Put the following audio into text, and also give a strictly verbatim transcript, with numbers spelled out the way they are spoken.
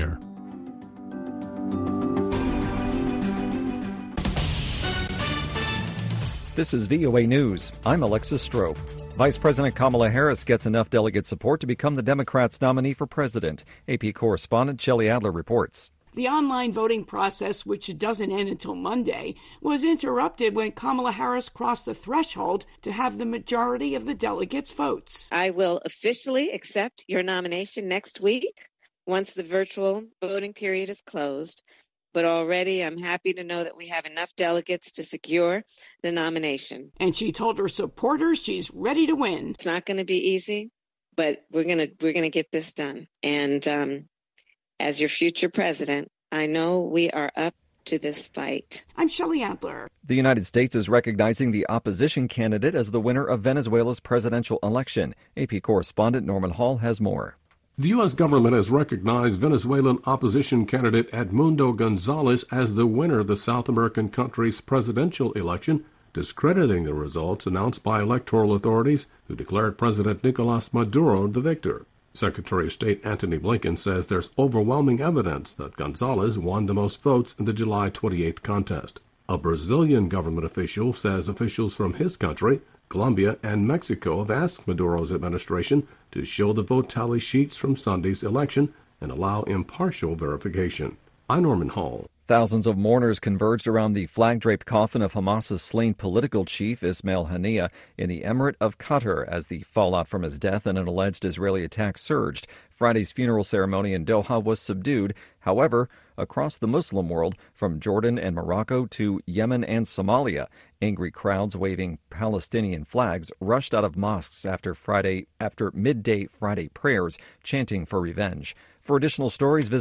air. This is V O A News. I'm Alexis Strope. Vice President Kamala Harris gets enough delegate support to become the Democrats' nominee for president. A P correspondent Shelley Adler reports. The online voting process, which doesn't end until Monday, was interrupted when Kamala Harris crossed the threshold to have the majority of the delegates' votes. I will officially accept your nomination next week once the virtual voting period is closed. But already I'm happy to know that we have enough delegates to secure the nomination. And she told her supporters she's ready to win. It's not going to be easy, but we're going to we're going to get this done. And um, as your future president, I know we are up to this fight. I'm Shelley Adler. The United States is recognizing the opposition candidate as the winner of Venezuela's presidential election. A P correspondent Norman Hall has more. The U S government has recognized Venezuelan opposition candidate Edmundo Gonzalez as the winner of the South American country's presidential election, discrediting the results announced by electoral authorities who declared President Nicolas Maduro the victor. Secretary of State Antony Blinken says there's overwhelming evidence that Gonzalez won the most votes in the July twenty-eighth contest. A Brazilian government official says officials from his country, Colombia, and Mexico have asked Maduro's administration to show the vote tally sheets from Sunday's election and allow impartial verification. I'm Norman Hall. Thousands of mourners converged around the flag-draped coffin of Hamas's slain political chief Ismail Haniyeh in the Emirate of Qatar as the fallout from his death in an alleged Israeli attack surged. Friday's funeral ceremony in Doha was subdued. However, across the Muslim world, from Jordan and Morocco to Yemen and Somalia, angry crowds waving Palestinian flags rushed out of mosques after Friday after midday Friday prayers, chanting for revenge. For additional stories, visit